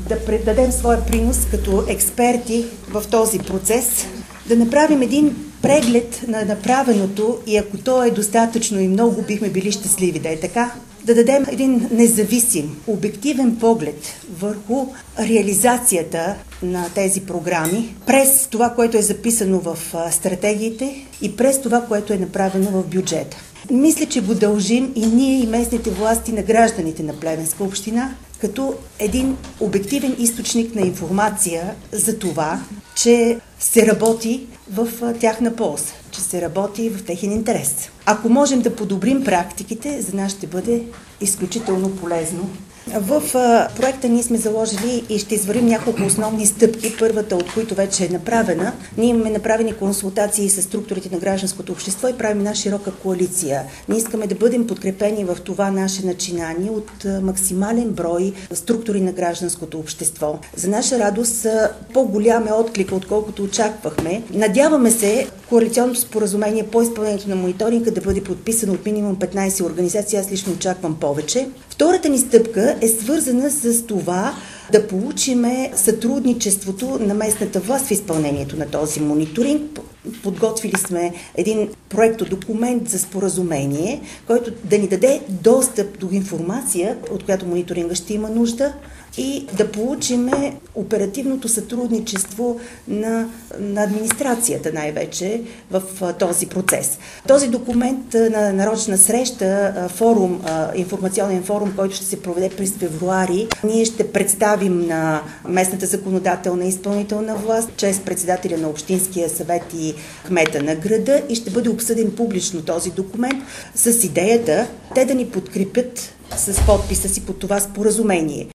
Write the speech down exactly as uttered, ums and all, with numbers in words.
да предадем своя принос като експерти в този процес, да направим един преглед на направеното и ако то е достатъчно и много, бихме били щастливи да е така, да дадем един независим, обективен поглед върху реализацията на тези програми през това, което е записано в стратегиите и през това, което е направено в бюджета. Мисля, че го дължим и ние, и местните власти на гражданите на Плевенска община, като един обективен източник на информация за това, че се работи в тяхна полза, че се работи в техен интерес. Ако можем да подобрим практиките, за нас ще бъде изключително полезно. В проекта ние сме заложили и ще извървим няколко основни стъпки, първата от които вече е направена. Ние имаме направени консултации с структурите на гражданското общество и правим една широка коалиция. Ние искаме да бъдем подкрепени в това наше начинание от максимален брой структури на гражданското общество. За наша радост по-голям е отклик, отколкото очаквахме. Надяваме се коалиционното споразумение по изпълнението на мониторинга да бъде подписано от минимум петнайсет организации. Аз лично очаквам повече. Втората ни стъпка е свързана с това да получиме сътрудничеството на местната власт в изпълнението на този мониторинг. Подготвили сме един проектодокумент за споразумение, който да ни даде достъп до информация, от която мониторинга ще има нужда, и да получиме оперативното сътрудничество на, на администрацията най-вече в този процес. Този документ на нарочна среща, форум, информационен форум, който ще се проведе през февруари, ние ще представим на местната законодателна и изпълнителна власт, чрез председателя на Общинския съвет и кмета на града, и ще бъде обсъден публично този документ с идеята те да ни подкрепят с подписа си под това споразумение.